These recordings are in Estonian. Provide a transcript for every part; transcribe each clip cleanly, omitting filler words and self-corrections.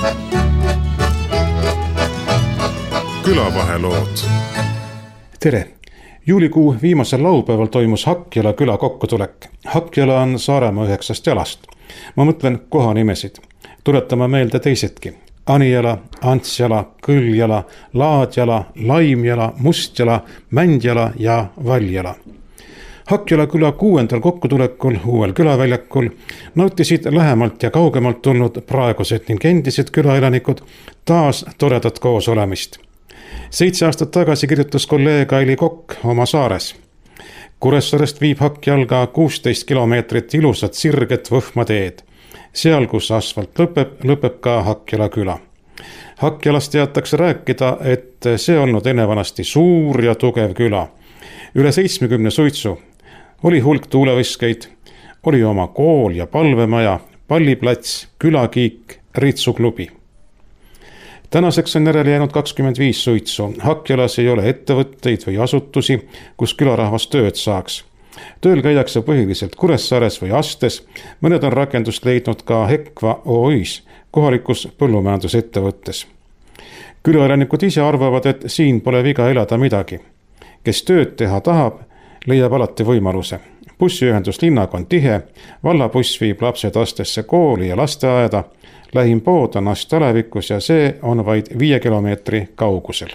Külavahelood. Tere! Juulikuu viimasel laupäeval toimus Hakkjala küla kokkutulek. Hakkjala on Saaremaa 9 jalast. Ma mõtlen kohanimesid. Tuletame meelde teisedki. Anijala, Antsjala, Kõljala, Laadjala, Laimjala, Mustjala, Mändjala ja Valjala. Hakkjala küla 6. kokkutulekul uuel külaväljakul nautisid lähemalt ja kaugemalt tulnud praegused ning endised külaelanikud taas toredat koos olemist. 7 aastat tagasi kirjutas kolleeg Aili Kokk oma saares. Kuressaarest viib Hakkjalga 16 kilomeetrit ilusat sirget võhmateed. Seal, kus asfalt lõpeb ka Hakkjala küla. Hakkjalast teatakse rääkida, et see olnud ennevanasti suur ja tugev küla. Üle 70 suitsu. Oli hulk tuulevõskeid, oli oma kool ja palvemaja, palliplats, külakiik, ritsuklubi. Tänaseks on järele jäänud 25 suitsu. Hakkjalas ei ole ettevõtteid või asutusi, kus külarahvas tööd saaks. Tööl käidakse põhiliselt Kuressaares või Astes, mõned on rakendust leidnud ka Hekva OÜs, kohalikus põllumajandusettevõttes. Külaelanikud ise arvavad, et siin pole viga elada midagi. Kes tööd teha tahab, leiab alati võimaluse. Bussiühendus linnaga on tihe, vallabuss viib lapsed Astesse kooli ja lasteaeda, lähim pood on Ast Alevikus ja see on vaid 5 kilomeetri kaugusel.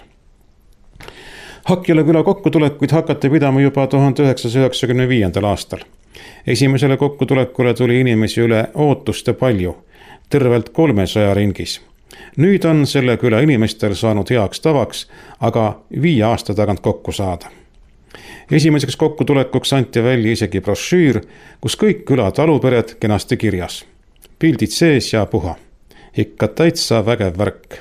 Hakkjala küla kokkutulekuid hakati pidama juba 1995. aastal. Esimesele kokkutulekule tuli inimesi üle ootuste palju, tervelt 300 ringis. Nüüd on selle küla inimestel saanud heaks tavaks, aga 5 aasta tagant kokku saada. Esimeseks kokkutulekuks anti välja isegi brošüür, kus kõik küla talupered kenasti kirjas. Pildid sees ja puha. Ikka täitsa vägev värk.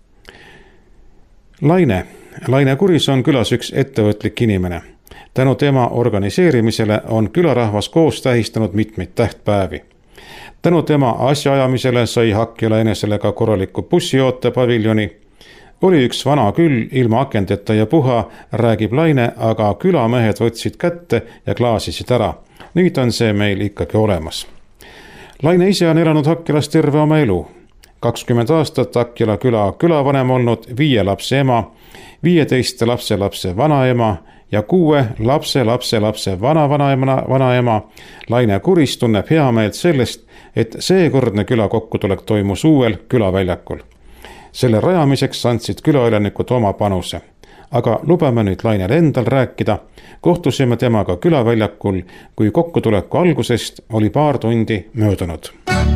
Laine Kuris on külas üks ettevõtlik inimene. Tänu tema organiseerimisele on külarahvas koos tähistanud mitmeid tähtpäevi. Tänu tema asjaajamisele sai Hakkjala enesele ka korraliku bussioote paviljoni. Oli üks vana küll ilma akendeta ja puha, räägib Laine, aga külamehed võtsid kätte ja klaasisid ära. Nüüd on see meil ikkagi olemas. Laine ise on elanud Hakkjalas terve oma elu. 20 aastat Hakkjala küla külavanem olnud, 5 lapse ema, 15 lapse vanaema ja 6 lapse vanaema. Laine Kuris tunneb hea meelt sellest, et seekordne küla kokkutulek toimus uuel külaväljakul. Selle rajamiseks andsid külaelanikud oma panuse. Aga lubame nüüd Lainel endal rääkida. Kohtusime temaga külaväljakul, kui kokkutuleku algusest oli paar tundi möödunud.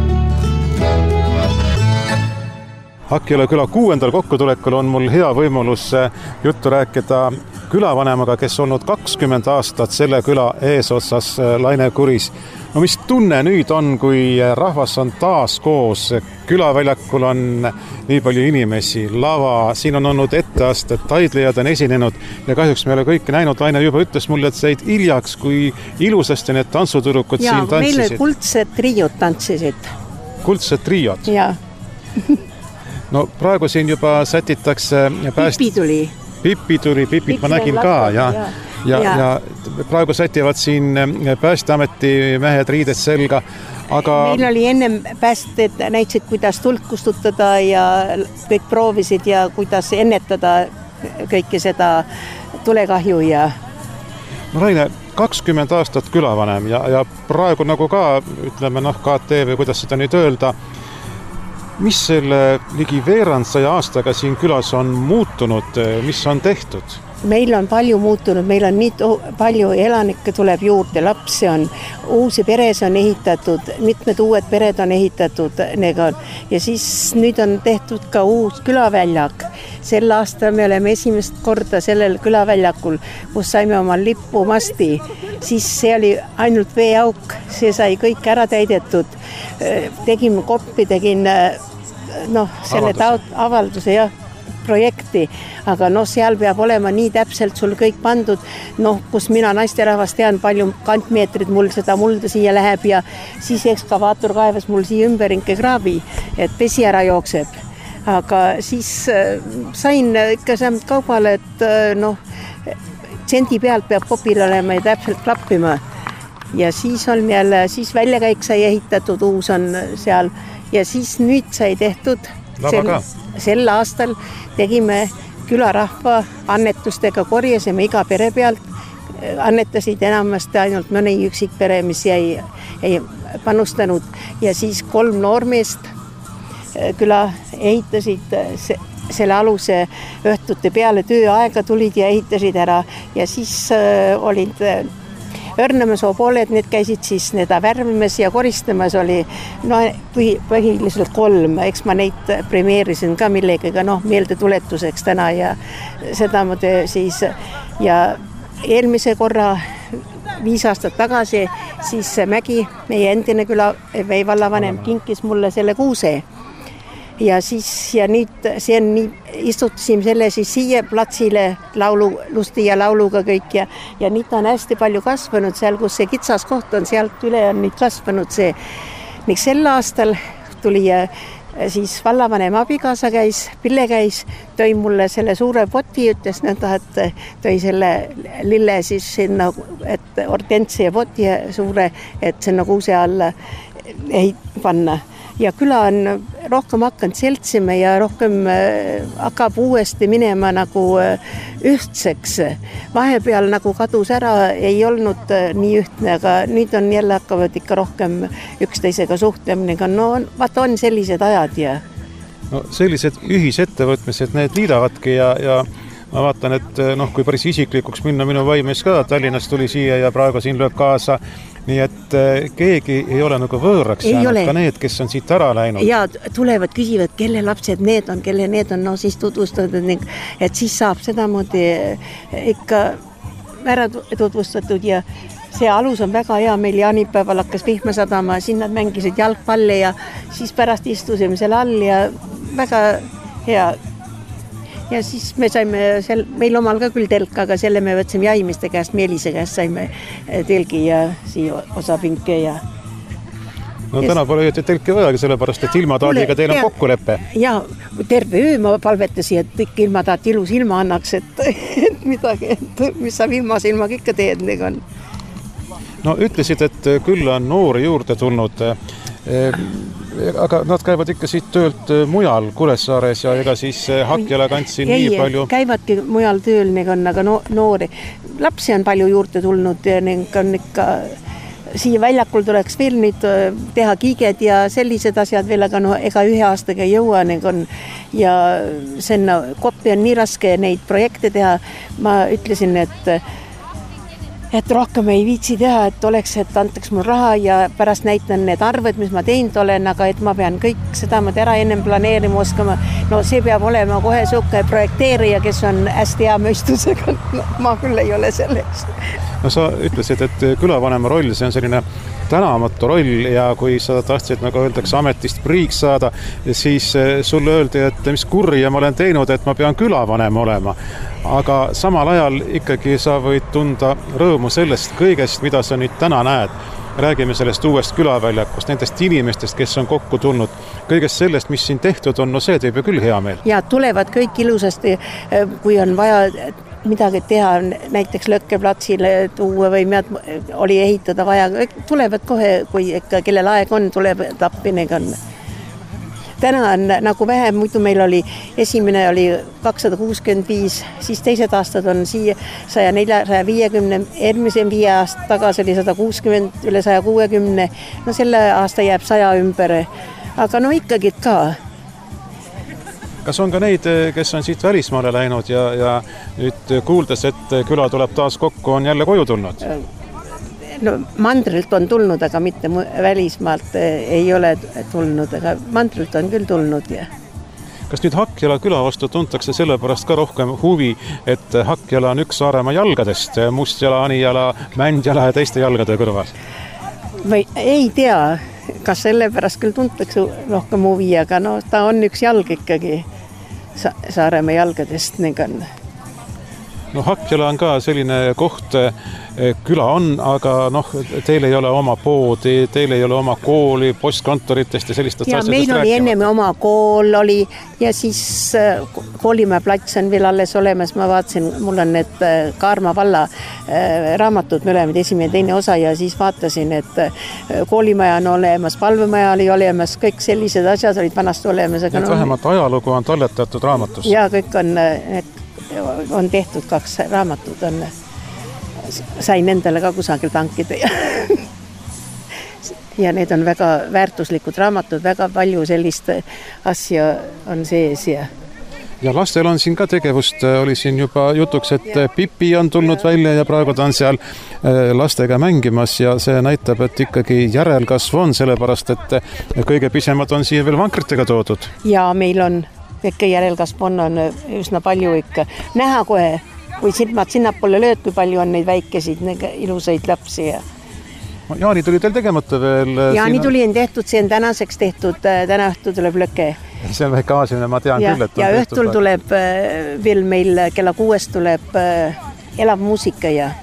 Hakkjala küla 6. kokkutulekul on mul hea võimalus juttu rääkida külavanemaga, kes olnud 20 aastat selle küla eesotsas, Laine Kuris. No mis tunne nüüd on, kui rahvas on taas koos? Külaväljakul on nii palju inimesi, lava, siin on olnud etteastet, taidlejad on esinenud ja kahjuks me ei ole kõike näinud. Laine juba ütles mulle, et said hiljaks, kui ilusasti need tantsuturukud siin tantsisid. Meil kuldsed triod tantsisid. Kuldsed triod? Jaa. No praegu siin juba sätitakse... Pipi tuli, Pipit ma nägin ka, ja praegu sätivad siin Päästeameti mehed riided selga, aga... Meil oli ennem päästed näitasid, kuidas tuld kustutada ja kõik proovisid ja kuidas ennetada kõike seda tulekahju ja... No Laine, 20 aastat külavanem ja praegu nagu ka, ütleme KT või kuidas seda nüüd öelda, mis selle ligi veerand 100 aastaga siin külas on muutunud, mis on tehtud? Meil on palju muutunud, meil on nii palju elanikke tuleb juurde, lapsi on, uusi peres on ehitatud, mitmed uued pered on ehitatud ja siis nüüd on tehtud ka uus külaväljak. Sel aastal me oleme esimest korda sellel külaväljakul, kus saime oma lipumasti, siis see oli ainult veeauk, see sai kõik ära täidetud, tegin koppi, selle avalduse ja projekti, aga seal peab olema nii täpselt sul kõik pandud, kus mina naisterahvas tean, palju kantmeetrid mul seda mulda siia läheb ja siis ekskavaator kaevas mul siia ümberringi kraavi, et vesi ära jookseb. Aga siis sain ikka saanud kaubale, et tsendi pealt peab popil olema ja täpselt klappima. Ja siis on jälle, siis väljakäik sai ehitatud, uus on seal ja siis nüüd sai tehtud Sel aastal tegime külarahva annetustega, korjasime iga pere pealt, annetasid enamasti ainult mõni üksik pere, mis ei panustanud ja siis 3 noormeest küla ehitasid selle aluse õhtute peale tööaega tulid ja ehitasid ära ja siis olid Örnemäsoo pooled, need käisid siis neda värvimas ja koristamas oli põhiliselt 3, eks ma neid premeerisin ka millegagi meeldetuletuseks täna ja seda ma siis ja eelmise korra 5 aastat tagasi siis Mägi, meie endine küla või vallavanem kinkis mulle selle kuuse. Ja nüüd istutasime selle siis siia platsile lusti ja lauluga kõik ja nüüd on hästi palju kasvanud seal, kus see kitsas koht on, sealt üle on nüüd kasvanud see. Ning sel aastal tuli siis vallavanem abikaasa Pille käis, tõi mulle selle suure poti, ütles nõnda, et tõi selle lille siis sinna, et hortentsia poti suure, et sinna kuuse alla panna. Ja küla on rohkem hakanud seltsima ja rohkem hakkab uuesti minema nagu ühtseks. Vahepeal nagu kadus ära, ei olnud nii ühtne, aga nüüd on jälle hakkavad ikka rohkem üksteisega suhtlemine. Vaata on sellised ajad ja... sellised ühisettevõtmised, need liidavadki ja ma vaatan, et kui päris isiklikuks minna, minu vaimees ka Tallinnast tuli siia ja praegu siin lööb kaasa. Nii et keegi ei ole nagu võõraks jäänud, ka need, kes on siit ära läinud. Ja tulevad, küsivad, kelle lapsed need on, kelle need on, siis tutvustatud, et siis saab sedamoodi ikka ära tutvustatud ja see alus on väga hea, meil jaanipäeval hakkas vihma sadama, siin nad mängisid jalgpalli ja siis pärast istusime selle all ja väga hea. Ja siis me saime, meil omal ka küll telk, aga selle me võtsime jaimiste käest, Meelise käest saime telgi ja siia osapinke ja... täna pole ju telki vajagi, sellepärast, et ilmataadiga teil on kokkuleppe. Ja terve öö ma palvetasin, et ikka ilmataat ilus ilma annaks, et midagi, mis sa ilmas ilmaga ikka teed. Ütlesid, et küll on noori juurde tulnud, aga nad käivad ikka siit töölt mujal Kuressaares ja ega siis Hakkjala kantsin nii palju... Käivadki mujal tööl, aga noori. Lapsi on palju juurde tulnud ja on ikka... Siia väljakul tuleks veel nüüd teha kiiged ja sellised asjad veel, aga ega 1 aastaga ei jõua ja Koppi on nii raske neid projekte teha. Ma ütlesin, et rohkem ei viitsi teha, et oleks, et antaks mul raha ja pärast näitan need arved, mis ma teinud olen, aga et ma pean kõik seda ära ennem planeerima oskama. See peab olema kohe suhke projekteerija, kes on hästi hea mõistusega. Ma küll ei ole selleks. Sa ütlesid, et külavanema roll, see on selline tänamatu roll ja kui sa tahtsid, nagu öeldakse, ametist priiks saada, siis sulle öeldi, et mis kurja ma olen teinud, et ma pean külavanem olema. Aga samal ajal ikkagi sa võid tunda rõõmu sellest kõigest, mida sa nüüd täna näed. Räägime sellest uuest külaväljakust, nendest inimestest, kes on kokku tulnud. Kõigest sellest, mis siin tehtud on, see teeb ju küll hea meel. Ja tulevad kõik ilusasti, kui on vaja midagi teha, näiteks Lõkkeplatsile tuua või oli ehitada vaja. Tulevad kohe, kui ikka kellel aeg on, tuleb tappinega. Täna on nagu vähem, muidu meil oli esimene oli 265, siis teised aastad on siia 150, eelmise 5 aastat tagasi oli 160, üle 160, selle aasta jääb 100 ümber, aga ikkagi ka. Kas on ka neid, kes on siit välismaale läinud ja nüüd kuuldes, et küla tuleb taas kokku, on jälle koju tulnud? Mandrilt on tulnud, aga mitte välismaalt ei ole tulnud, aga mandrilt on küll tulnud. Ja. Kas nüüd Hakkjala küla vastu tuntakse sellepärast ka rohkem huvi, et Hakkjala on üks Saaremaa jalgadest, Mustjala, Anijala, Mändjala ja teiste jalgade kõrval? Või ei tea, kas sellepärast küll tuntakse rohkem huvi, aga ta on üks jalg ikkagi Saaremaa jalgadest. No Hakkjala on ka selline koht, küla on, aga teil ei ole oma poodi, teil ei ole oma kooli, postkontoritest ja sellistest ja asjadest meil oli ennem oma kool oli ja siis Koolimäe plats on veel alles olemas, ma vaatasin, mul on need Kaarma valla raamatud, me oleme esimene teine osa ja siis vaatasin, et Koolimaja on olemas, Palvemaja oli olemas, kõik sellised asjad olid vanasti olemas. Aga vähemalt ajalugu on talletatud raamatus. Ja kõik on tehtud 2 raamatut, sain endale ka kusagil tankida ja need on väga väärtuslikud raamatud, väga palju sellist asja on sees ja lastel on siin ka tegevust, oli siin juba jutuks, et Pipi on tulnud välja ja praegu ta on seal lastega mängimas ja see näitab, et ikkagi järelkasv on, sellepärast et kõige pisemad on siia veel vankritega toodud. Ja meil on ikka järelkasv on üsna palju ikka. Näha kohe, kui silmad sinnapoole lööd, kui palju on neid väikesid, ilusaid lapsi. Jaani tuli teil tegemata veel? Jaani tuli on tehtud, see on tänaseks tehtud, täna õhtu tuleb lõke. See on väike aasimine, ma tean küll, et on ja õhtul tehtud. Tuleb veel meil kella 6 tuleb elav muusika ja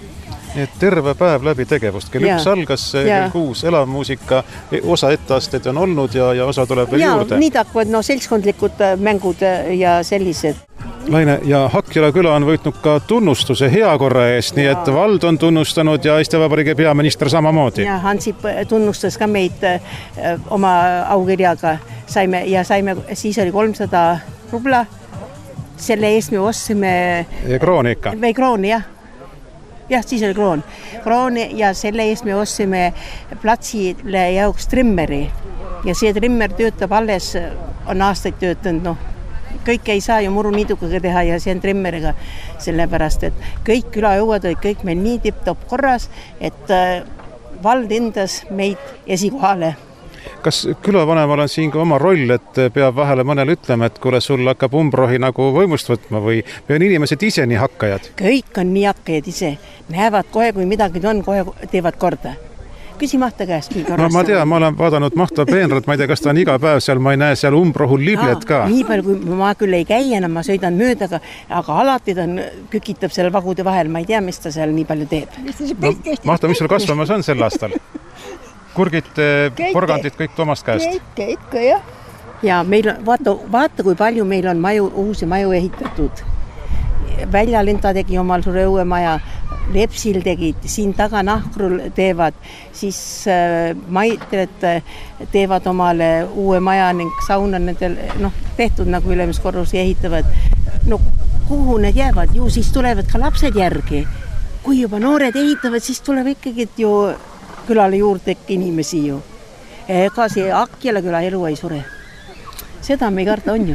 nii et terve päev läbi tegevust. Kell 1 algas, kell 6 elav muusika, osa etteasted on olnud ja osa tuleb veel juurde. Nii takvad seltskondlikud mängud ja sellised. Laine, ja Hakkjala küla on võitnud ka tunnustuse heakorra eest, nii et vald on tunnustanud ja Eesti Vabariigi peaminister samamoodi. Ja Hansip tunnustas ka meid oma aukirjaga. Saime, siis oli 300 rubla. Selle eest me ostsime krooni ikka. Või krooni, jah. Jah, siis oli kroon ja selle eest me ostsime platsile jaoks trimmeri ja see trimmer töötab alles, on aastaid töötanud, kõik ei saa ju muruniidukaga teha ja see on trimmeriga, sellepärast, et kõik külajõuad olid kõik meil nii tipp-top korras, et vald endas meid esikohale. Kas külavanemal on siin ka oma roll, et peab vahele mõnele ütlema, et kuule, sul hakkab umbrohi nagu võimust võtma või on inimesed ise nii hakkajad? Kõik on nii hakkajad ise. Näevad kohe, kui midagi on, kohe teevad korda. Küsi Mahta käest. No ma tean, ma olen vaadanud Mahta peenrat, ma ei tea, kas ta on iga päev seal, ma ei näe seal umbrohul liblet ka. Nii palju, kui ma küll ei käi enam, ma sõidan mööda, aga alati ta kükitab seal vagude vahel, ma ei tea, mis ta seal nii palju teeb. No, Mahta, mis sul kasvamas on sel aastal? Kurgid, porgandid, kõik Toomast käest? Kõike, ikka, jah. Ja meil on, vaata, kui palju meil on uusi maju ehitatud. Väljalinta tegi omal suure õue maja, Lepsil tegid, siin taga Nahkrul teevad, siis Maitred teevad omale uue maja ning saun on nendel tehtud nagu ülemis korrus ja ehitavad. No kuhu need jäävad? Ju siis tulevad ka lapsed järgi. Kui juba noored ehitavad, siis tuleb ikkagi ju külale juurde inimesi ju. Ega see Hakkjala küla elu ei sure. Seda me ei karta on ju.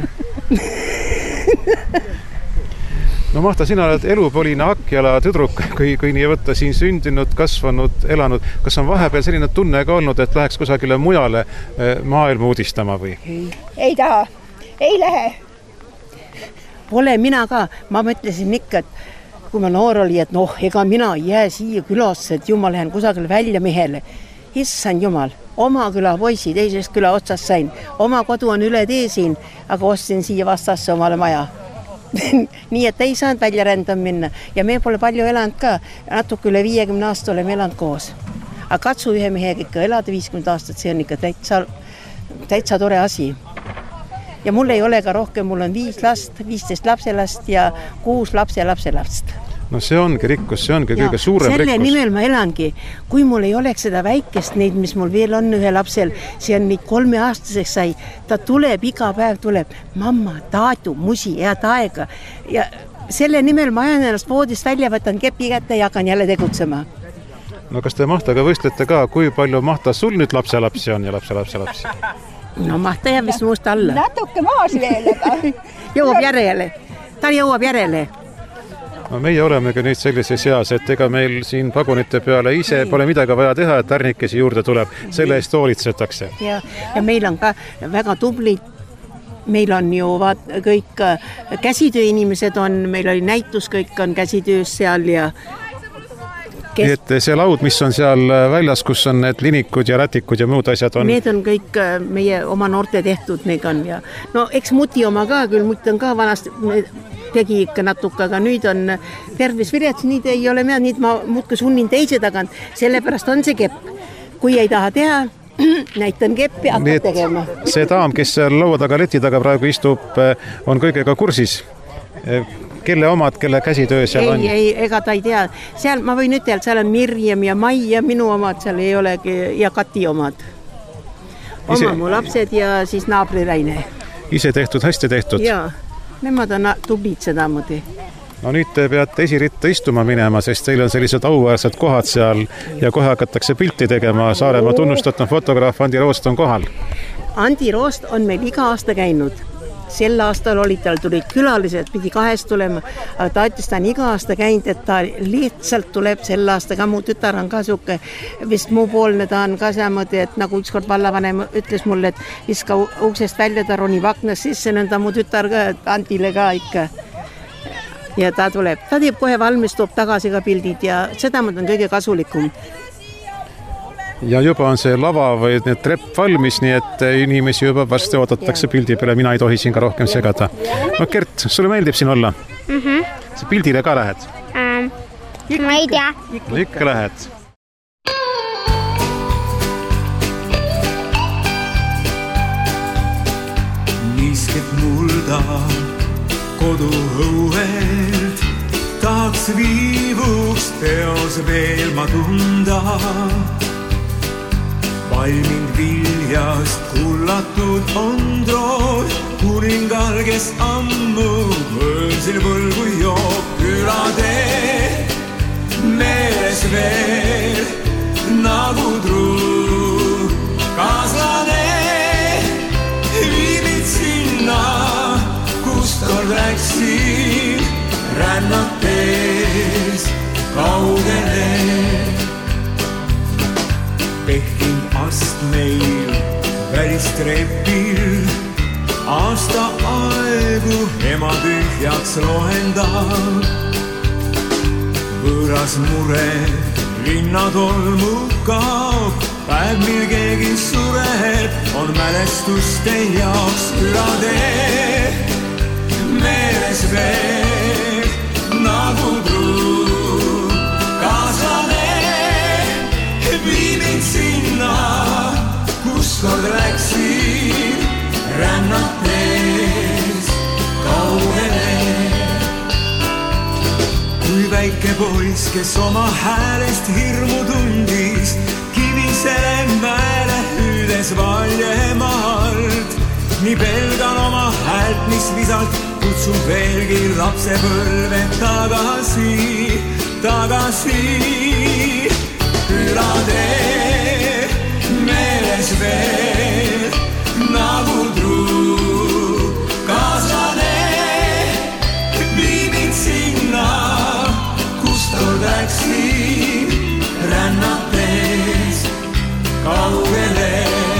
No Mahta, sina oled elupoline Hakkjala tüdruk, kui nii võtta siin sündinud, kasvanud, elanud. Kas on vahepeal selline tunne ka olnud, et läheks kusagile mujale maailma uudistama või? Ei taha, ei lähe. Pole mina ka, ma mõtlesin ikka, et kui ma noor oli, et ega mina ei jää siia külasse, et jumal lähen kusagile välja mehele. Issand jumal, oma küla poisi teisest küla otsast sain. Oma kodu on üle tee siin, aga ostsin siia vastasse omale maja. Nii et ei saanud välja rändama minna ja me pole palju elanud ka, natuke üle 50 aasta oleme elanud koos. Aga katsu ühe mehega ikka elada 50 aastat, see on ikka täitsa tore asi. Ja mul ei ole ka rohkem, mul on 5 last, 15 lapselast ja 6 lapselapselast. No see ongi rikkus, see ongi kõige suurem rikkus. Selle nimel ma elangi. Kui mul ei oleks seda väikest neid, mis mul veel on ühe lapsel, see on nüüd 3-aastaseks sai, ta tuleb, iga päev tuleb, mamma, taatu, musi, head aega. Ja selle nimel ma ajan ennast voodist välja, võtan kepi kätte ja hakkan jälle tegutsema. No kas te Mahtaga võistlete ka, kui palju Mahta sul nüüd lapselapsi on ja lapselapsi? No Mahta jääb vist muust alla. Natuke maas veel, aga jõuab järele. Ta jõuab järele. No meie olemegi nüüd sellises seas, et ega meil siin vagunite peale ise pole midagi vaja teha, et tärnikesi juurde tuleb. Selle eest hoolitsetakse. Ja meil on ka väga tublid. Meil on ju kõik käsitöö inimesed on, meil oli näitus, kõik on käsitöös seal ja et see laud, mis on seal väljas, kus on need linikud ja rätikud ja muud asjad on? Need on kõik meie oma noorte tehtud, need on ja no eks muti oma ka, küll muti on ka vanasti, tegi ikka natuke, aga nüüd on tervis vilets, nüüd ei ole mida, nüüd ma muudkui sunnin teise tagant, sellepärast on see kepp. Kui ei taha teha, näitan keppi, hakkab tegema. See daam, kes seal laua taga, leti taga praegu istub, on kõigega kursis. Kelle omad, kelle käsitöö seal on? Ei, ega ta ei tea. Seal, ma võin ütelda, seal on Mirjam ja Mai ja minu omad, seal ei olegi, ja Kati omad. Oma mu lapsed ja siis naabri Raine. Ise tehtud, hästi tehtud? Jaa, nemad on tublid sedamoodi. No nüüd te peate esiritta istuma minema, sest teil on sellised auväärsed kohad seal ja kohe hakatakse pilti tegema. Saaremaa tunnustatud fotograaf Andi Roost on kohal. Andi Roost on meil iga aasta käinud. Sel aastal tulid külalised, pidi 2 tulema, aga ta ütles, ta on iga aasta käinud, et ta lihtsalt tuleb sel aasta ka, mu tütar on ka suke, vist muu poolne ta on ka saamodi, et nagu ükskord vallavanem ütles mulle, et viska uksest välja, ta ronib aknast sisse, nõnda mu tütar ka, Antile ka ikka. Ja ta tuleb, ta teeb kohe valmis, toob tagasi ka pildid ja seda on kõige kasulikum. Ja juba on see lava või need trepp valmis, nii et inimesi juba varsti oodatakse pildi peale, mina ei tohi siin ka rohkem segada. No Gert, sulle meeldib siin olla? See pildile ka lähed? Ma ei tea. No ikka lähed. Niiskeb mulda kodu õuelt, tahaks viivuks peos veel ma tunda. Valminud viljast kullatud on drood, kuningal, kes ammu mõõsil võlgu joob. Külatee meeles veel nagu truu kaaslane, viibid sinna, kust kord läksin rännates kaugele. Pehkin astmeil välistrepil, aasta aegu ema tühjaks loendab. Võõras mure linnatolmu kaob, päev mil keegi sureb, on mälestuste jaoks. Külatee meeles veel nagu truu kaaslane, viibid sinna, kus kord läksin rännates kaugele. Kui väike poiss, kes oma häälest hirmu tundis, kivisele mäele hüüdes valjemaalt, nii pelgan oma häält, mis visalt kutsub veelgi lapsepõlve tagasi, tagasi. Külatee meeles veel nagu truu kaaslane, viibid sinna, kust kord läksin rännates kaugele.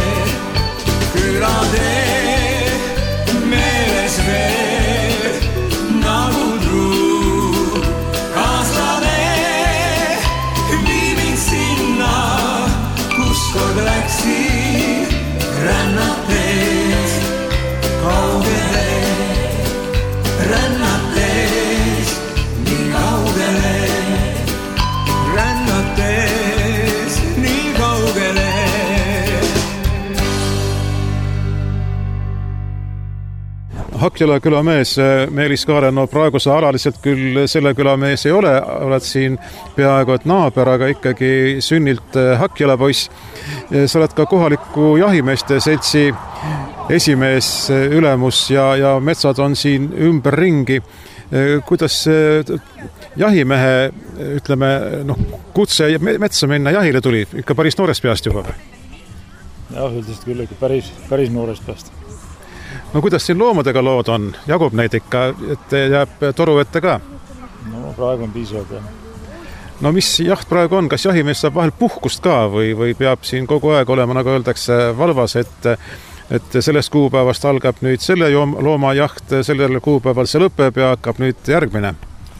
Külatee meeles veel nagu truu kaaslane, kord läksin rännates kaugele, rännates nii kaugele, rännates nii kaugele. Hakkjala külamees Meelis Kaaren, no praegu sa alaliselt küll selle külamees ei ole, oled siin peaaegu et naaber, aga ikkagi sünnilt Hakkjala poiss. Sa oled ka kohaliku jahimeeste seltsi esimees, ülemus ja metsad on siin ümberringi. Kuidas jahimehe, ütleme, kutse metsa minna jahile tuli? Ikka päris noorest peast juba või? Jah, üldiselt küll ikka päris noorest peast. No kuidas siin loomadega lood on? Jagub neid ikka, et jääb toru ette ka? No praegu on piisavalt, jah. No mis jaht praegu on? Kas jahimees saab vahel puhkust ka või peab siin kogu aeg olema, nagu öeldakse, valvas, et sellest kuupäevast algab nüüd selle looma jaht, sellel kuupäeval see lõpeb ja hakkab nüüd järgmine?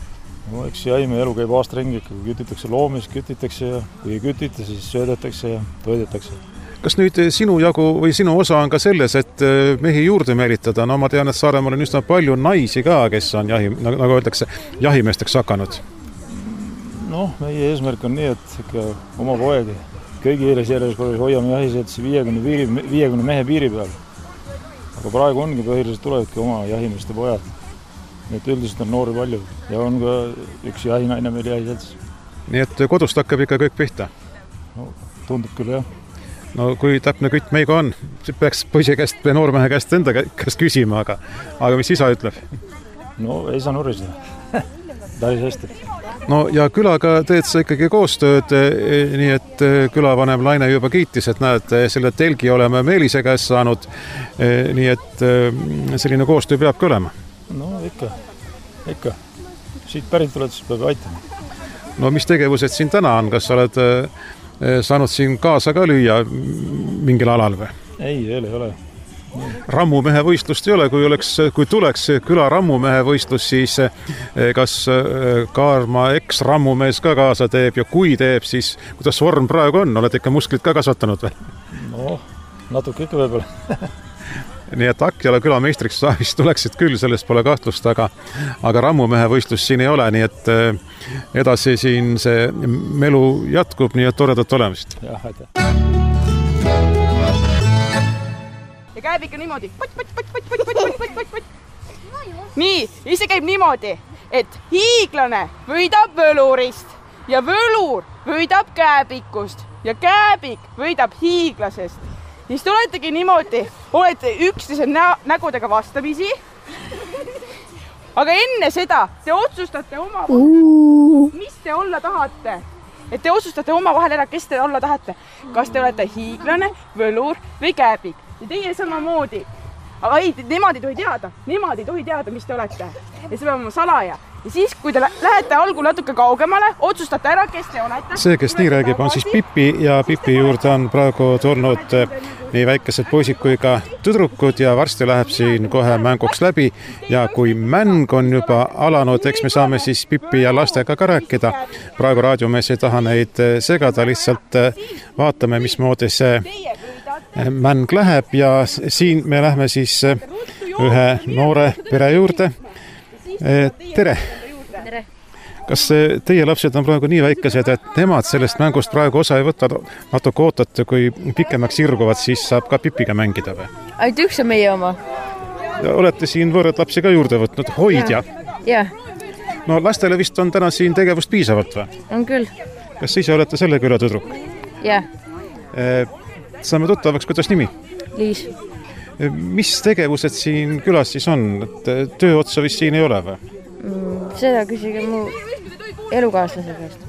No eks jahimehe elu käib aasta ringi, kui kütitakse loomi, siis kütitakse ja kui ei kütita, siis söödetakse ja toidetakse. Kas nüüd sinu jagu või sinu osa on ka selles, et mehi juurde meelitada? No ma tean, et Saaremaal on üsna palju naisi ka, kes on nagu öeldakse, jahimeesteks hakanud. Noh, meie eesmärk on nii, et ikka oma poeg kõigi eelisjärjes korras hoiame jahiseetsi 50 mehe piiri peal. Aga praegu ongi põhiliselt tulevadki oma jahimeeste pojad. Nii et üldiselt on noori palju ja on ka üks jahinaine meil jahiseetsis. Nii et kodust hakkab ikka kõik pihta? No, tundub küll, jah. No kui täpne kütt meiga on, peaks poisi käest või noormehe käest enda käest küsima, aga mis isa ütleb? No ei saa nuriseda. Päris hästi. No ja külaga teed sa ikkagi koostööd, nii et külavanem Laine juba kiitis, et näed, selle telgi oleme Meelise käest saanud, nii et selline koostöö peabki olema. No ikka. Siit pärit tuled, siis peab aitama. No mis tegevused siin täna on? Kas sa oled saanud siin kaasa ka lüüa mingil alal või? Ei ole. Rammumehe võistlust ei ole, kui tuleks küla rammumehe võistlus, siis kas Kaarma eks-rammumees ka kaasa teeb ja kui teeb, siis kuidas vorm praegu on? Oled ikka musklit ka kasvatanud või? No, natuke ikka võib-olla. Nii et Hakkjala külameistriks vist tuleksid küll, sellest pole kahtlust, aga rammumehe võistlus siin ei ole, nii et edasi siin see melu jätkub, nii et toredat olemist. Jah, aitäh. Ja käib ikka niimoodi. Nii, ise käib niimoodi, et hiiglane võidab völurist ja völur võidab kääbikust ja kääbik võidab hiiglasest. Siis te oletegi niimoodi, olete üksteise nägudega vastamisi, aga enne seda te otsustate oma mis te olla tahate. Et te otsustate oma vahel ära, kes te olla tahate. Kas te olete hiiglane, völur või kääbik. Ja teie samamoodi. Aga ei, nemad ei tohi teada, mis te olete. Ja see peab oma salaja. Ja siis, kui te lähete algul natuke kaugemale, otsustate ära, kes te olete. See, kes nii räägib, on siis Pipi ja Pipi juurde on praegu tulnud nii väikesed poisid kui ka tüdrukud ja varsti läheb siin kohe mänguks läbi. Ja kui mäng on juba alanud, eks me saame siis Pipi ja lastega ka rääkida. Praegu raadiomees ei taha neid segada, lihtsalt vaatame, mismoodi see mäng läheb ja siin me lähme siis ühe noore pere juurde. Tere! Kas teie lapsed on praegu nii väikesed, et nemad sellest mängust praegu osa ei võta? Natuke ootate, kui pikemaks sirguvad, siis saab ka Pipiga mängida või? Ainult üks on meie oma. Ja olete siin võõrad lapsi ka juurde võtnud, hoidja? Jah. No lastele vist on täna siin tegevust piisavalt või? On küll. Kas ise olete selle küla tüdruk? Jah. Saame tuttavaks, kuidas nimi? Liis. Mis tegevused siin külas siis on? Töö otsa vist siin ei ole või? Seda küsige mu elukaaslase käest.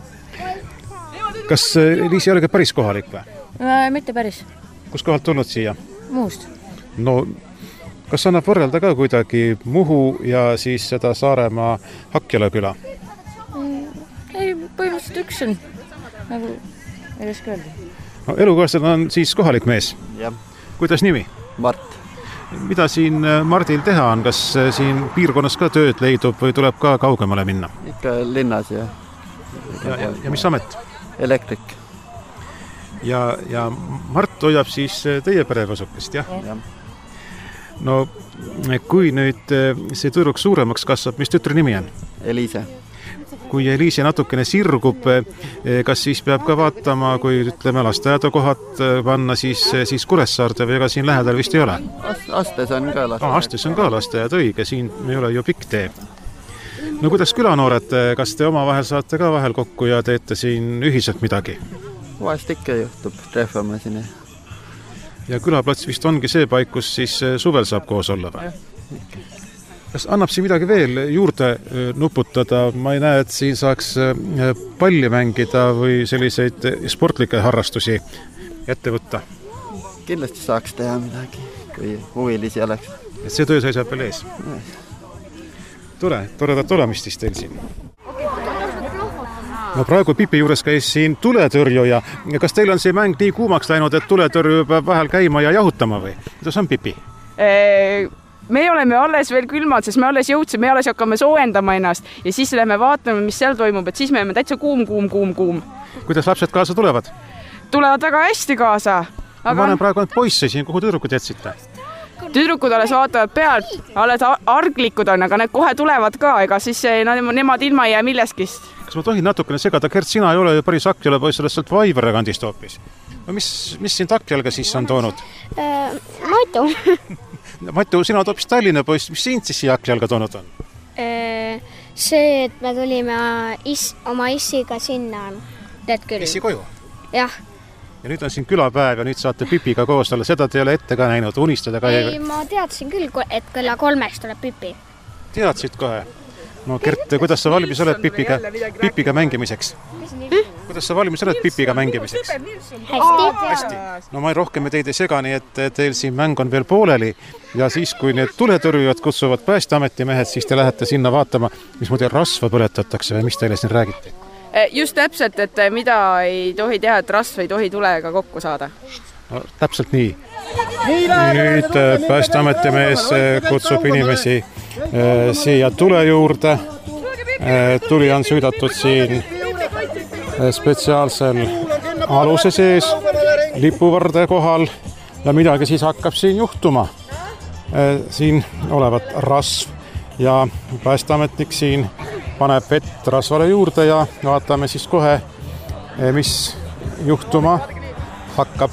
Kas Liis ei olegi päris kohalik või? Mitte päris. Kus kohalt tulnud siia? Muust. No, kas annab võrrelda ka kuidagi Muhu ja siis seda Saaremaa Hakkjala küla? Ei, põhimõtteliselt üks on. Nagu ei oska öelda. No, elukaaslased on siis kohalik mees? Jah. Kuidas nimi? Mart. Mida siin Mardil teha on? Kas siin piirkonnas ka tööd leidub või tuleb ka kaugemale minna? Ikka linnas ja mis amet? Elektrik. Ja Mart hoiab siis teie perevasukest, jah? Ja. No, kui nüüd see tüdruk suuremaks kasvab, mis tütre nimi on? Eliise. Kui Eliise natukene sirgub, kas siis peab ka vaatama, kui ütleme lasteaedakohad panna, siis Kuressaarde või ega siin lähedal vist ei ole? Astes on ka lasteaed. Astes on ka lasteaed, õige, siin ei ole ju pikk tee. No kuidas külanoored, kas te omavahel saate ka vahel kokku ja teete siin ühiselt midagi? Vahest ikka juhtub, trehvame siin. Ja külaplats vist ongi see paik, kus siis suvel saab koos olla või? Kas annab siin midagi veel juurde nuputada? Ma ei näe, et siin saaks palli mängida või selliseid sportlikke harrastusi ette võtta. Kindlasti saaks teha midagi, kui huvilisi oleks. Et see töö seisab veel ees? Toredat olemist siis teil siin. No praegu Pipi juures käis siin tuletõrjuja. Kas teil on see mäng nii kuumaks läinud, et tuletõrju peab vahel käima ja jahutama või? Kuidas on Pipi? me oleme alles veel külmad, sest me alles jõudsime, me alles hakkame soojendama ennast ja siis lähme vaatame, mis seal toimub, et siis me oleme täitsa kuum. Kuidas lapsed kaasa tulevad? Tulevad väga hästi kaasa. Ma olen praegu ainult poisse siin, kuhu tüdrukud jätsite? Tüdrukud alles vaatavad pealt, alles arglikud on, aga need kohe tulevad ka, ega siis nemad ilma ei jää milleskist. Kas ma tohin natukene segada? Gert, sina ei ole ju päris Hakkjala poiss, oled sealt Vaivere kandist hoopis. No mis sind Hakkjalga siis on toonud? Matu. Matu, sina oled hoopis Tallinna poiss, mis sind siis siia Hakkjalga toonud on? See, et me tulime oma issiga sinna. Tead küll. Issi koju? Jah. Ja nüüd on siin külapäev ja nüüd saate Pipiga koos olla. Seda te ei ole ette ka näinud, unistada ka ei. Ma teadsin küll, et kella 3 tuleb Pipi. Teadsid kohe? No Gert, kuidas sa valmis oled Pipiga mängimiseks? Kuidas sa valmis oled Pipiga mängimiseks? Hästi. No ma rohkem teid ei sega, nii et teil siin mäng on veel pooleli ja siis, kui need tuletõrjujad kutsuvad Päästeameti mehed, siis te lähete sinna vaatama, mismoodi rasva põletatakse või mis teile siin räägiti? Just täpselt, et mida ei tohi teha, et rasv ei tohi tulega kokku saada. No, täpselt nii. Nüüd Päästeameti mees kutsub inimesi siia tule juurde. Tuli on süüdatud siin spetsiaalsel aluse sees, lipuvarde kohal ja midagi siis hakkab siin juhtuma. Siin olevat rasv ja Päästeametnik siin paneb vett rasvale juurde ja vaatame siis kohe, mis juhtuma hakkab.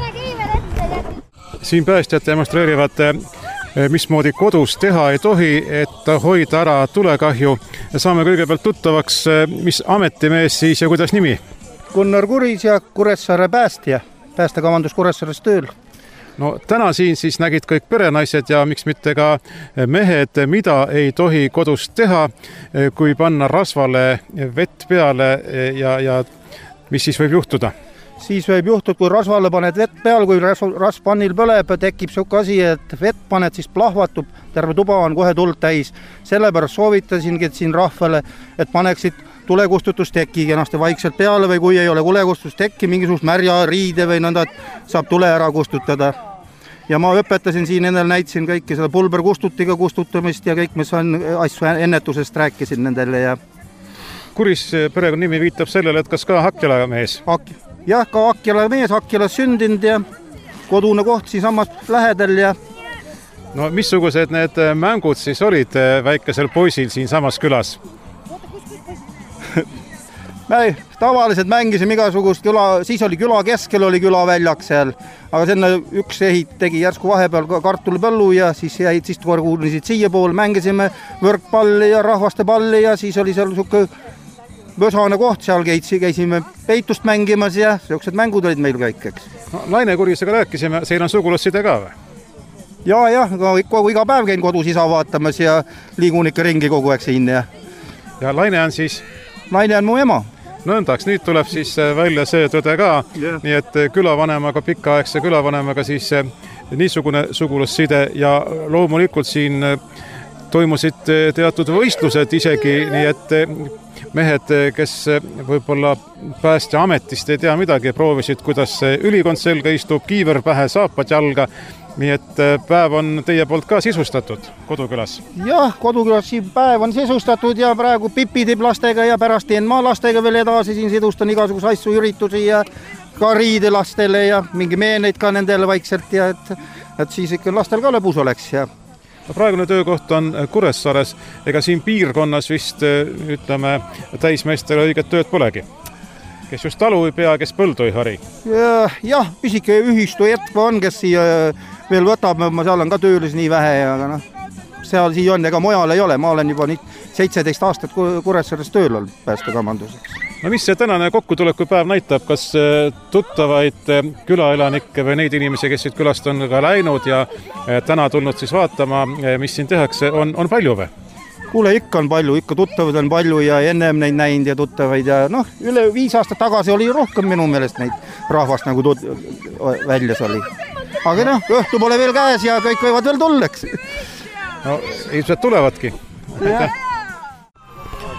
Siin päästjad demonstreerivad, mismoodi kodus teha ei tohi, et hoida ära tulekahju. Saame kõigepealt tuttavaks, mis ametimees siis ja kuidas nimi? Gunnar Kuris ja Kuressaare päästja, päästekamandus Kuressaares tööl. No täna siin siis nägid kõik perenaised ja miks mitte ka mehed, mida ei tohi kodus teha, kui panna rasvale vett peale ja mis siis võib juhtuda? Siis võib juhtuda, kui rasvale paned vett peale, kui rasv pannil põleb, tekib siuke asi, et vett paned, siis plahvatub, terve tuba on kohe tuld täis. Sellepärast soovitasingi siin rahvale, et paneksid tulekustutustekki kenasti vaikselt peale või kui ei ole tulekustutustekki, mingisugust märja riide või nõnda, saab tule ära kustutada. Ja ma õpetasin siin endal, näitasin kõike seda pulberkustutiga kustutamist ja kõik, mis on asju ennetusest rääkisin nendele. Ja... Kuris perekonna nimi viitab sellele, et kas ka Hakkjala mees? Jah, ka Hakkjala mees, Hakkjala sündinud ja kodune koht siin samas lähedal. Ja... No missugused need mängud siis olid väikesel poisil siin samas külas? Me tavaliselt mängisime igasugust siis oli küla keskel, oli külaväljak seal, aga sinna üks ehit tegi järsku vahepeal kartulipõllu ja siis kuulnisid siia pool, mängisime võrkpalli ja rahvastepalli ja siis oli seal suke võsane koht, seal käisime peitust mängimas ja sellised mängud olid meil kõik, eks. No, Laine Kurisega rääkisime, seal on sugulasside ka või? Ja, iga päev käin kodus isa vaatamas ja liigun ikka ringi kogu aeg siin. Ja Laine on siis? Laine on mu ema. Nõndaks, nüüd tuleb siis välja see tõde ka, nii et külavanemaga, pikaaegse külavanemaga siis niisugune sugulasside ja loomulikult siin toimusid teatud võistlused isegi, nii et mehed, kes võib-olla Päästeametist ei tea midagi, proovisid, kuidas ülikond selga istub, kiiver pähe, saapad jalga. Nii et päev on teie poolt ka sisustatud kodukülas? Jah, kodukülas päev on sisustatud ja praegu Pipi teeb lastega ja pärast teen ma lastega veel edasi, siin sidustan igasuguse asju, üritusi ja ka riide lastele ja mingi meeneid ka nendele vaikselt ja et siis ikka lastel ka lõbus oleks. Ja. Praegune töökoht on Kuressaares, ega siin piirkonnas vist ütleme täismeestele õiget tööd polegi? Kes just talu ei pea, kes põldu ei hari? Jah, pisike ühistu jätk on, kes siia veel võtab, seal on ka töölis nii vähe, aga seal siia on, ega mujal ei ole, ma olen juba 17 aastat Kuressaares tööl olnud päästekamanduseks. No mis see tänane kokkutuleku päev näitab, kas tuttavaid külaelanikke või neid inimesi, kes siit külast on ka läinud ja täna tulnud siis vaatama, mis siin tehakse, on palju või? Kuule, ikka on palju, ikka tuttavad on palju ja ennem neid näinud ja tuttavaid ja üle 5 aastat tagasi oli rohkem minu meelest neid rahvast nagu väljas oli. Aga õhtu pole veel käes ja kõik võivad veel tulleks. No, ilmselt tulevadki.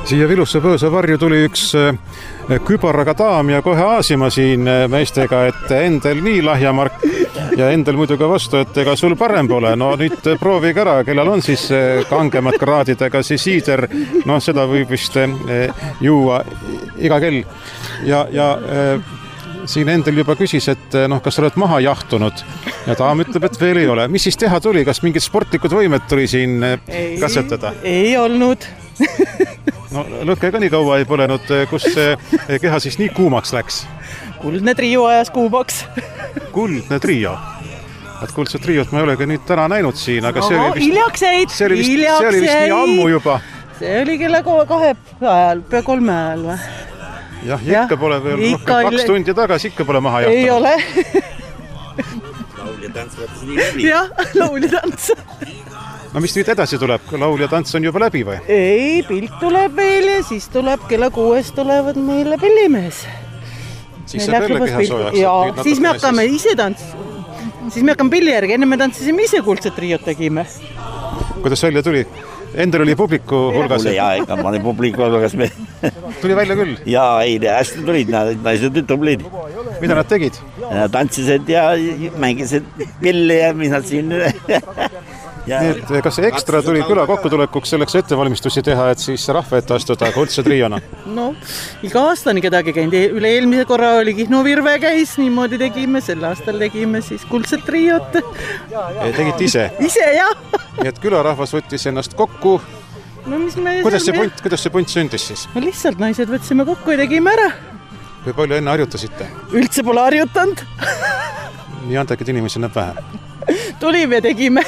Siia Vilusse Põõsa varju tuli üks kübaraga daam ja kohe aasima siin meestega, et Endel nii lahjamark ja Endel muidugi vastu, et ega sul parem pole. No nüüd proovige ära, kellel on siis kangemad kraadidega, siis siider, no seda võib vist juua iga kell. Ja siin Endel juba küsis, et kas oled maha jahtunud ja daam ütleb, et veel ei ole. Mis siis teha tuli? Kas mingid sportlikud võimed tuli siin katsetada? Ei olnud. No lõhke ka nii kaua ei põlenud, kus keha siis nii kuumaks läks? Kuldne trio ajas kuumaks. Kuldne trio? Et kuldse triot ma ei olegi nüüd täna näinud siin, aga see oli vist nii ammu juba. See oli kella 2 ajal, pea 3 ajal või? Jah, ikka pole veel rohkem 2 tundi tagasi, ikka pole maha jahtunud. Ei ole. Lauljatants võttes nii läbi. Jah, lauljatants. No mis nüüd edasi tuleb? Lauljatants on juba läbi või? Ei, pilt tuleb veel ja siis tuleb kella 6 tulevad meile pillimees. Siis saab jälle keha soojaks. Ja, siis me hakkame ise tantsima. Siis me hakkame pilli järgi. Enne me tantsisime ise kuldset triot tegime. Kuidas välja tuli? Endel oli publiku hulgas? Jaa, ega ma olin publiku hulgas. Tuli välja küll? Jaa, ei, hästi tulid. Naised tublid. Mida nad tegid? Tantsisid ja mängisid pilli ja mis nad siin... Kas see ekstra tuli küla kokkutulekuks selleks ettevalmistusi teha, et siis rahva ette astuda kuldse triona? No, iga aasta on kedagi käinud. Üle eelmise korra oli Kihnu Virve käis, niimoodi tegime. Sel aastal tegime siis kuldset triot. Tegite ise? Ise, jah. Nii et külarahvas võttis ennast kokku. No, kuidas see punt sündis siis? No lihtsalt naised võtsime kokku ja tegime ära. Kui palju enne harjutasite? Üldse pole harjutanud. Nii andekid inimesi näeb vähe. Tulime ja tegime.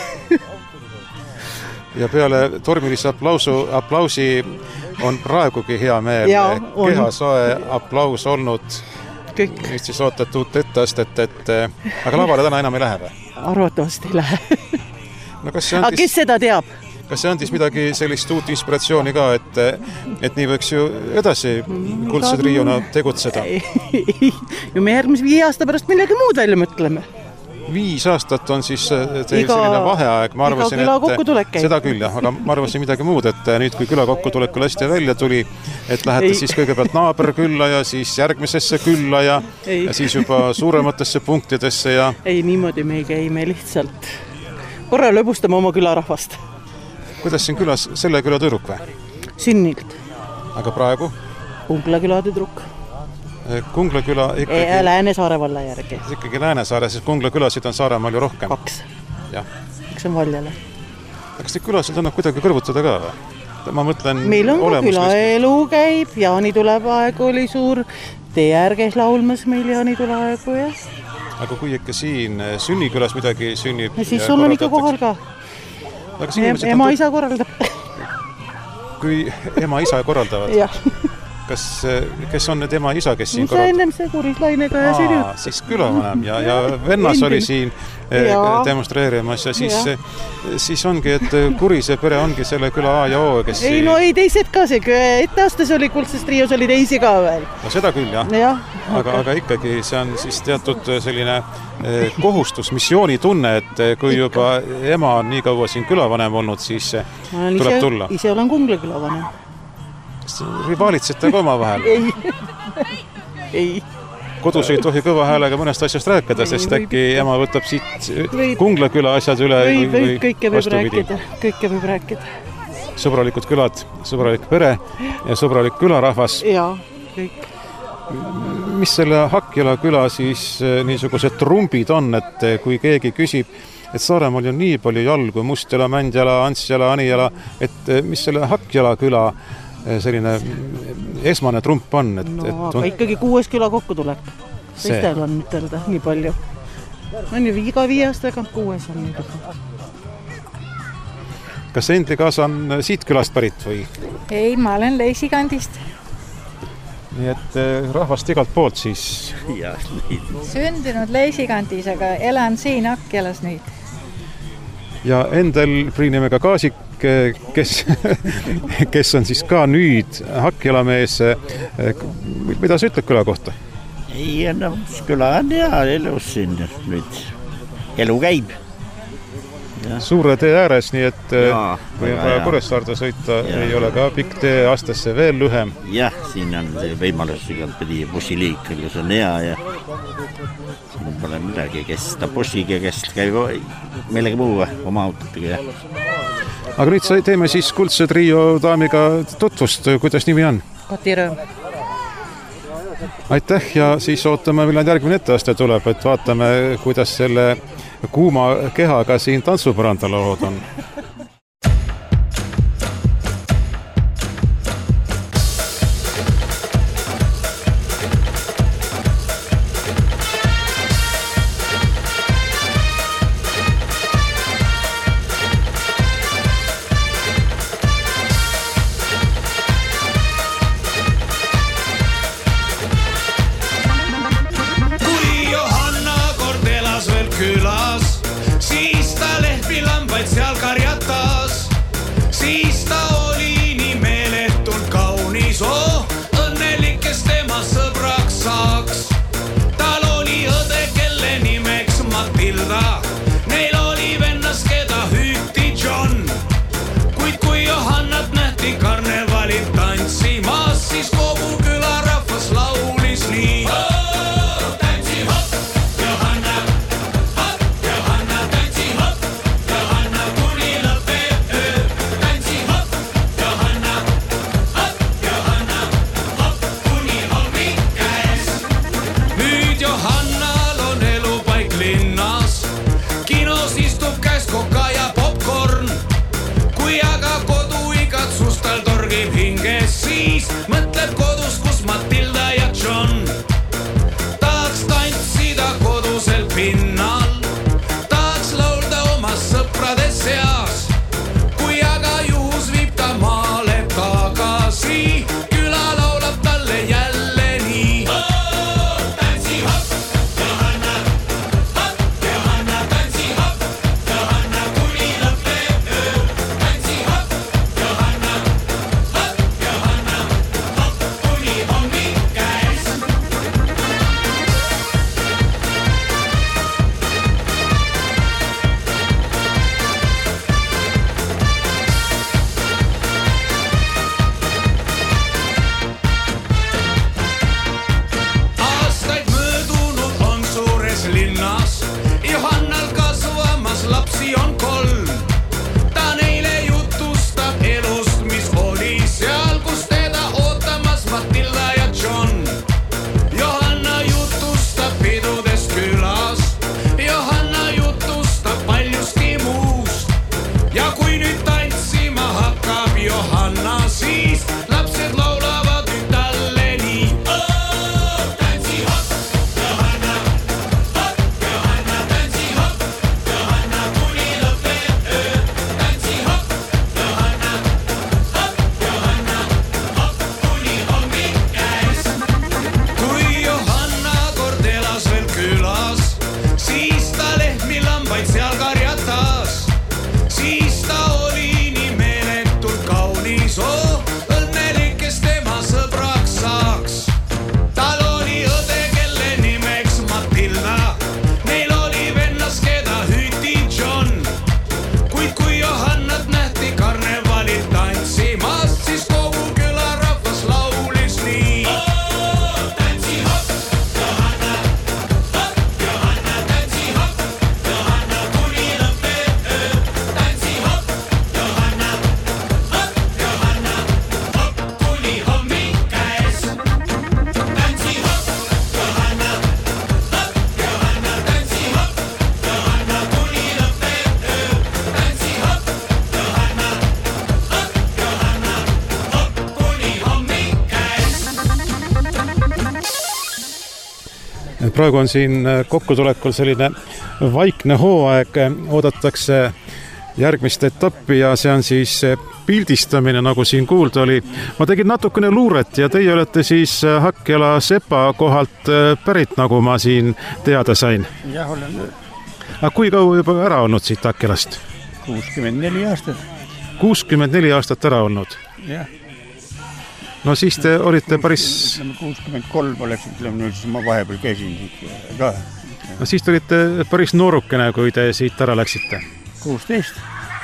Ja peale tormilise aplausi on praegugi hea meel. Keha soe aplaus olnud. Kõik. Nüüd siis ootad uut etteastet, aga lavale täna enam ei lähe või? Arvatavasti ei lähe. No, aga kes seda teab? Kas see andis midagi sellist uut inspiratsiooni ka, et nii võiks ju edasi kuldse triona tegutseda? Ju me järgmise 5 aasta pärast millegi muud välja mõtleme. 5 aastat on siis teil selline vaheaeg. Iga küla kokkutulek käib. Seda küll, jah, aga ma arvasin midagi muud, et nüüd kui küla kokkutulekul hästi välja tuli, et lähete siis kõigepealt naaberkülla ja siis järgmisesse külla ja siis juba suurematesse punktidesse ja... Ei, niimoodi me ei käi, me lihtsalt korra lõbustame oma külarahvast. Kuidas siin külas selle küla tüdruk või? Sünnilt. Aga praegu? Kungla küla tüdruk. Kungla küla ikkagi... Läänesaare valla järgi. Ikkagi Läänesaare, siis Kungla külasid on Saaremaal ju rohkem. 2. Jah. Üks on Valjale. Kas neid külasid annab kuidagi kõrvutada ka või? Ma mõtlen... Meil on ka külaelu käib, jaanitulevaeg oli suur, tee ärges laulmas meil jaanitulevaegu, jah. Aga kui ikka siin sünnikülas midagi sünnib... Ja siis sul on ikka kohal ka. Ema-isa korraldab. Kui ema-isa korraldavad? Jah. Kes on need ema-isa, kes siin korraldab? Ennem see Kurislainega ja Sirju. Siis külavanem ja vennas oli siin demonstreerimas ja siis ongi, et Kurise pere ongi selle küla A ja O, kes... Ei, no ei teised ka, see etteastes oli kuldses trios, oli teisi ka veel. No seda küll, jah. Aga ikkagi see on siis teatud selline kohustus, missioonitunne, et kui juba ema on nii kaua siin külavanem olnud, siis tuleb tulla. Ise olen Kungla külavanem. Rivaalitsete ka oma vahel? Ei. Kodus ei tohi kõva häälega mõnest asjast rääkida, sest äkki ema võtab siit Kungla küla asjad üle või kõike võib rääkida. Sõbralikud külad, sõbralik pere ja sõbralik külarahvas. Jaa, kõik. Mis selle Hakkjala küla siis niisugused trumbid on, et kui keegi küsib, et Saaremaal on nii palju jalgu, Mustjala, Mändjala, Antsjala, Anijala, et mis selle Hakkjala küla selline esmane trump on? Aga ikkagi 6 küla kokkutulek. Teistel on ütelda nii palju. On ju iga 5 aastaga 6 on nii. Kas Endli kaasa on siit külast pärit või? Ei, ma olen Leisikandist. Nii et rahvast igalt poolt siis? Sündinud Leisikandis, aga elan siin Hakkjalas nüüd. Ja Endel Priinimega Kaasik, kes on siis ka nüüd Hakkjala mees. Mida sa ütled küla kohta? Ei, no küla on hea elus siin nüüd. Elu käib. suure tee ääres, nii et kui on vaja Kuressaarde sõita, ei ole ka pikk tee, Astesse veel lühem. Jah, siin on see võimalus igatpidi bussiliiklus on hea ja siin pole midagi, kes ta bussiga, kes käib millegi muu oma autotega. Aga nüüd teeme siis kuldse trio daamiga tutvust, kuidas nimi on? Kati Rõõm. Aitäh ja siis ootame, millal järgmine etteaste tuleb, et vaatame, kuidas selle kuuma kehaga siin tantsupõrandal lood on. Praegu on siin kokkutulekul selline vaikne hooaeg, oodatakse järgmist etappi ja see on siis pildistamine, nagu siin kuulda oli. Ma tegin natukene luuret ja teie olete siis Hakkjala Sepa kohalt pärit, nagu ma siin teada sain. Jah, olen. Aga kui kaua juba ära olnud siit Hakkjalast? 64 aastat. 64 aastat ära olnud? Jah. No siis te olite päris... 63 oleks, ütleme nüüd, siis ma vahepeal käisin siit ka. No siis te olite päris noorukene, kui te siit ära läksite. 16.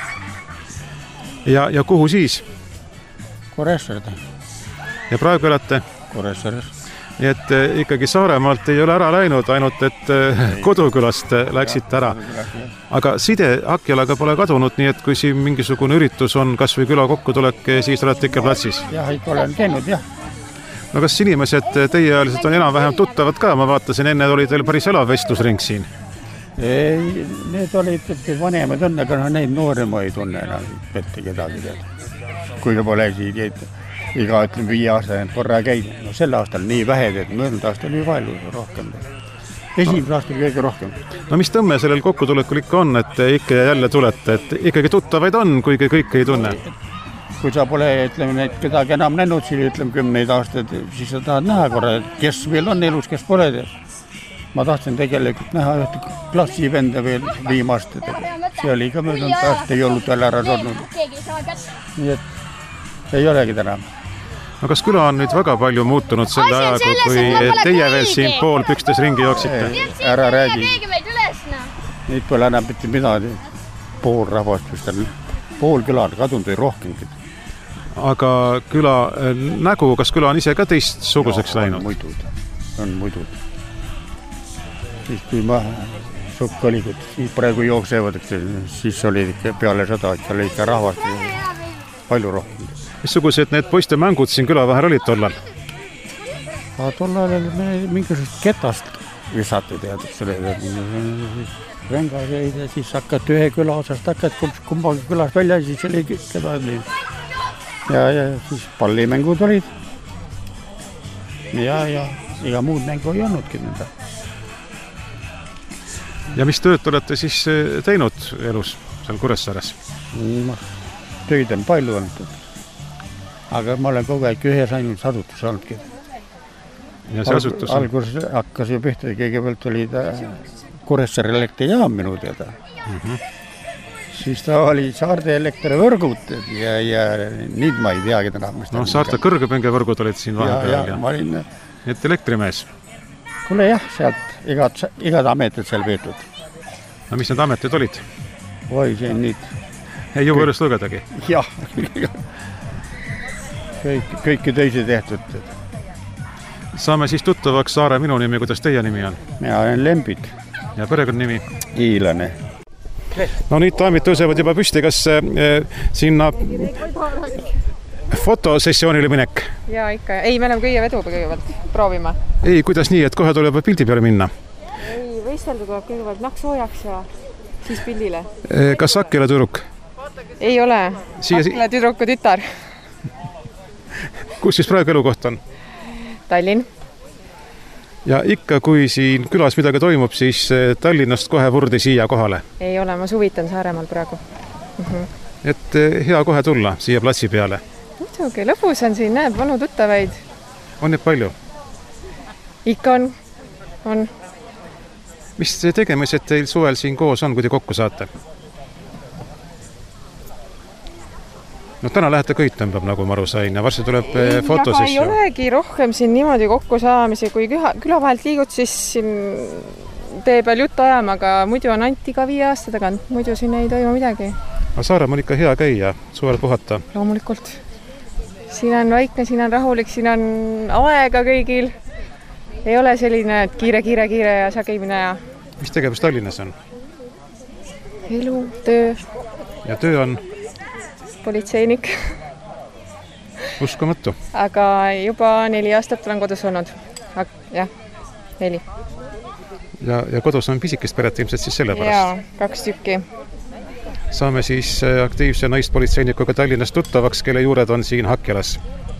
Ja kuhu siis? Kuressaarde. Ja praegu elate? Kuressaares. Nii et ikkagi Saaremaalt ei ole ära läinud, ainult et kodukülast läksite ära. Aga side Hakkjalaga pole kadunud, nii et kui siin mingisugune üritus on, kas või küla kokkutulek, siis olete ikka platsis? Jah, ikka olen käinud, jah. No kas inimesed teieajalised on enam-vähem tuttavad ka? Ma vaatasin, enne oli teil päris elav vestlusring siin. Ei, need olid vanemad on, aga neid noorema ei tunne enam ette kedagi teada. Kui pole siin iga 5 aasta korra käid. No sel aastal nii vähed, et möödunud aastal oli palju rohkem. Esimene aastal kõige rohkem. No mis tõmme sellel kokkutulekul ikka on, et ikka ja jälle tulete, et ikkagi tuttavaid on, kuigi kõik ei tunne? Kui sa pole, ütleme, neid kedagi enam näinud, siin ütleme 10 aastaid, siis sa tahad näha korra, kes veel on elus, kes pole. Ma tahtsin tegelikult näha ühte klassivenda veel viimast. See oli ka möödunud aasta, ei olnud veel ära surnud. Nii et ei olegi täna. No kas küla on nüüd väga palju muutunud selle ajaga, kui teie veel siin pool pükstes ringi jooksite? Ära räägi. Neid pole enam mitte midagi. Pool rahvast, pool küla on kadunud või rohkemgi. Aga küla nägu, kas küla on ise ka teistsuguseks läinud? On muidud. Siis kui ma sukk oli, siis praegu jooksevad, siis oli peale seda, et oli ikka rahvast palju rohkem. Missugused need poiste mängud siin küla vahel olid tollal? Tollal oli mingisugust ketast visati teadnud selle. Rängas ja siis hakkad ühe küla osast, hakkad kumbagi külas välja, siis oli keda. Ja siis pallimängud olid. Ja iga muud mängu ei olnudki nende. Ja mis tööd olete siis teinud elus seal Kuressaares? Töid on palju olnud. Aga ma olen kogu aeg ühes ainult asutus olnudki. Ja see asutus on? Alguses hakkas ju pihta, kõigepealt oli Kuressaare elektrijaam minu teada. Siis ta oli Saarde elektrivõrgud ja nüüd ma ei teagi täna. No Saarte kõrgepingevõrgud olid siin vahepeal. Ja ma olin... Et elektrimees? Kuule jah, sealt igad ametid seal veetud. No mis need ametid olid? Oi, see on nüüd... Ei jõu üles lugedagi? Jah, kõiki teisi tehtud. Saame siis tuttavaks Saare minu nimi, kuidas teie nimi on? Mina olen Lembit. Ja perekond nimi? Iilane. No nüüd taamid tõusevad juba püsti, kas sinna fotosessioonile minek? Jaa, ikka. Ei, me oleme kõige vedu kõigepealt. Proovime. Ei, kuidas nii, et kohe tuleb pildi peale minna? Ei, võistelda tuleb kõigepealt naks soojaks ja siis pildile. Kas Hakkjala tüdruk? Ei ole. Hakkjala tüdruku tütar. Kus siis praegu elukoht on? Tallinn. Ja ikka, kui siin külas midagi toimub, siis Tallinnast kohe vurdi siia kohale? Ei ole, ma suvitan Saaremaal praegu. Et hea kohe tulla siia platsi peale? Muidugi, lõpus on siin, näeb vanu tuttavaid. On neid palju? Ikka on. Mis tegemised teil suvel siin koos on, kui te kokku saate? No täna lähete kõik tõmbab, nagu ma aru sain, ja varsti tuleb fotosessioon. Ei olegi rohkem siin niimoodi kokku saamisi, kui küla vahelt liigud, siis siin tee peal juttu ajama, aga muidu on ainult iga 5 aasta tagant, muidu siin ei toimu midagi. Aga Saaremaal ikka hea käia, suvel puhata? Loomulikult. Siin on vaikne, siin on rahulik, siin on aega kõigil. Ei ole selline, et kiire ja sageimine ja... Mis tegevus Tallinnas on? Elu, töö. Ja töö on? Politseinik. Uskumatu. Aga juba 4 aastat olen kodus olnud. Jah, 4. Ja kodus on pisikest peret ilmselt siis selle pärast? Jaa, 2 tükki. Saame siis aktiivse naispolitseinikuga Tallinnas tuttavaks, kelle juured on siin Hakkjalas?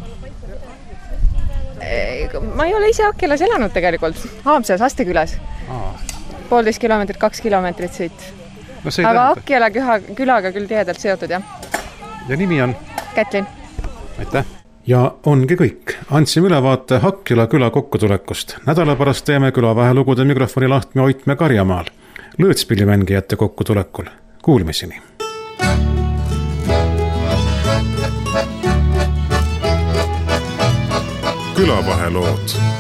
Ma ei ole ise Hakkjalas elanud tegelikult. Haamsas, Astekülas. 1,5 kilomeetrit, 2 kilomeetrit siit. No, aga Hakkjala külaga küll tihedalt seotud, jah. Ja nimi on? Kätlin. Aitäh. Ja ongi kõik. Andsime ülevaate Hakkjala küla kokkutulekust. Nädala pärast teeme küla vahelugude mikrofoni lahtme Oitme Karjamaal. Lõõtspillimängijate kokkutulekul. Kuulmiseni. Külavahelood.